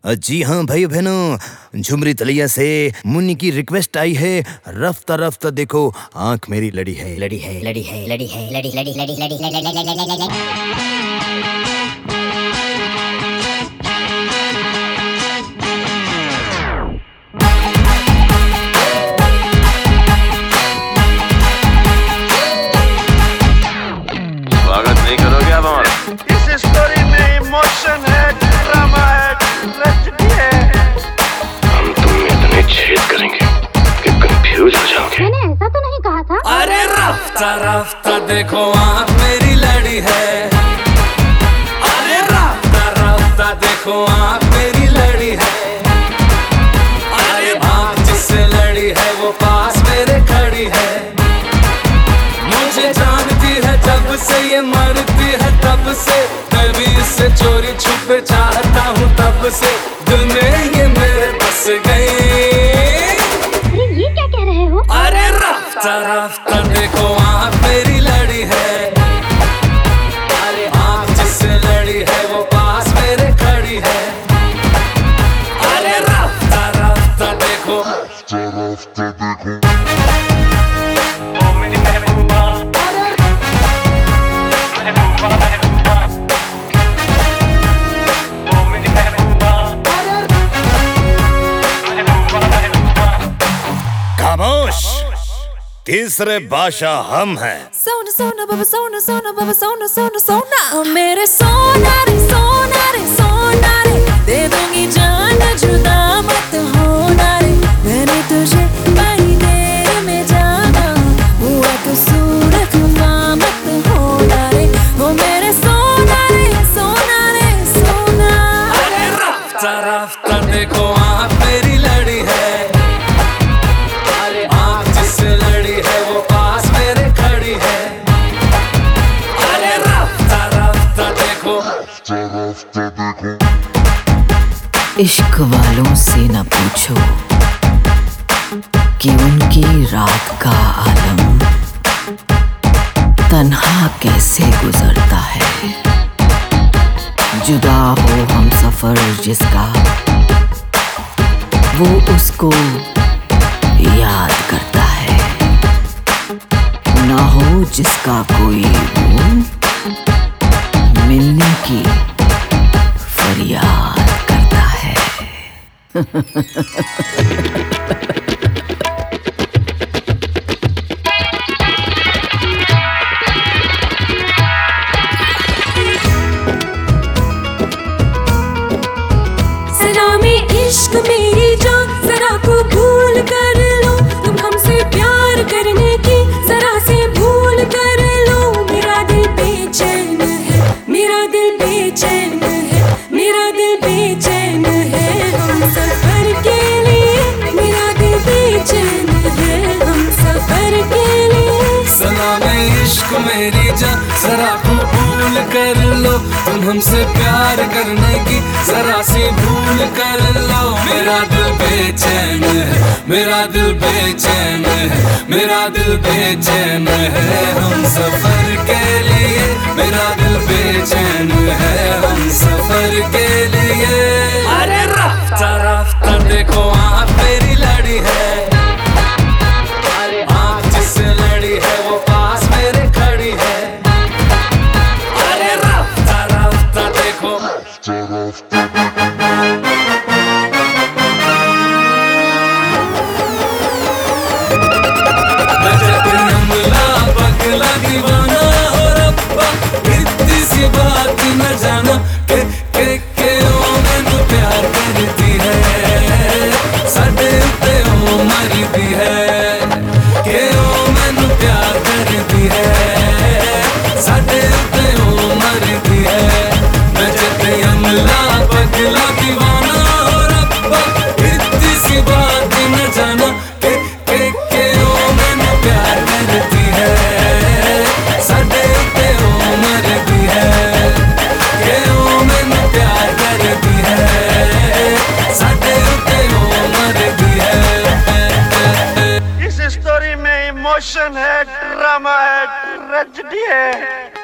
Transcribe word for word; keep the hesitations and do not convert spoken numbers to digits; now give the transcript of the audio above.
जी हाँ भाई बहनों, झुमरी तलिया से मुन्नी की रिक्वेस्ट आई है। रफ्ता रफ्ता देखो आंख मेरी लड़ी है, लड़ी है, लड़ी है, लड़ी है, लड़ी लड़ी लड़ी लड़ी लड़ी लड़ी। स्वागत नहीं करोगे आप हमारा? इस स्टोरी में इमोशन है, ड्रामा है, ट्रेजेडी है। हम तुम में इतने छेद करेंगे कि कंफ्यूज हो जाओगे। मैंने ऐसा तो नहीं कहा था। अरे रफ्ता रफ्ता देखो आँख मेरी लड़ी है। अरे रफ्ता रफ्ता देखो आँख मेरी लड़ी है। अरे आँख जिससे लड़ी है वो पास मेरे खड़ी है। मुझे जानती है जब से ये मरती है तब से, मैं भी इससे चोरी छुपे चाहता हूँ तब से। दिल में ये मेरे बस गई। अरे ये क्या कह रहे हो? अरे रफ्ता रफ्ता देखो आँख मेरी लड़ी है। अरे आँख जिससे लड़ी है वो पास मेरे खड़ी है। अरे रफ्ता रफ्ता देखो, रफ्ता देखो ओ मेरी महबूबा, महबूबा महबूबा, ओ मेरी महबूबा, महबूबा महबूबा। खामोश, तीसरे बादशाह हम हैं। सोना सोना बाबा सोना सोना बाबा सोना सोना सोना ओ मेरे सोना रे सोना रे सोना रे, दे दूंगी जान जुदा मत होना रे। मैंने तुझे बड़ी देर में जाना, हुआ कसूर खुदा मत होना रे। ओ मेरे सोना रे सोना रे सोना। अरे रफ्ता रफ्ता देखो आँख मेरी लड़ी है। अरे आँख जिससे लड़ी है वो पास मेरे खड़ी है। अरे रफ्ता रफ्ता देखो, रफ्ता देखो इश्क वालों से न पूछो कि उनकी रात का आलम तन्हा कैसे गुजरता है। जुदा हो हम सफर जिसका, वो उसको याद करता है। ना हो जिसका कोई वो, मिलने की फरियाद करता है। जरा में इश्क मेरी जान, जरा को भूल कर लो। तुम हमसे प्यार करने की जरा से भूल कर लो। मेरा दिल बेचैन है, मेरा दिल बेचैन है, मेरा दिल बेचैन है हम सफर के लिए। मेरा दिल बेचैन है हम सफर के लिए। सलामे इश्क मेरी जान, जरा को भूल कर लो। तुम हमसे प्यार करने की जरा सी भूल कर लो। मेरा दिल बेचैन है, मेरा दिल बेचैन है, मेरा दिल बेचैन है हम सफर के लिए। मेरा दिल बेचैन है हम सफर के लिए। अरे रफ्ता रफ्ता देखो आँख मेरी लड़ी है। अरे आँख जिससे लड़ी है वो पास मेरे खड़ी है। अरे रफ्ता रफ्ता देखो, रफ्ता देखो नजर नमला पगला दीवाना हो रब्बा। इतनी सी बात न जाना के के के ओ मैनू प्यार करती है। साडे उत्ते ओ मरदी है, के ओ मैनू प्यार करती है। साडे उत्ते ओ मरदी है। नजर नमला पगला दीवाना हो रब्बा। इतनी सी बात न जाना के के के ओ मैनू प्यार करती है। साडे उत्ते ओ मरदी है, के ओ मैनू प्यार करती है। साडे उत्ते ओ मरदी है। इस स्टोरी में इमोशन है, ड्रामा है, ट्रेजेडी है।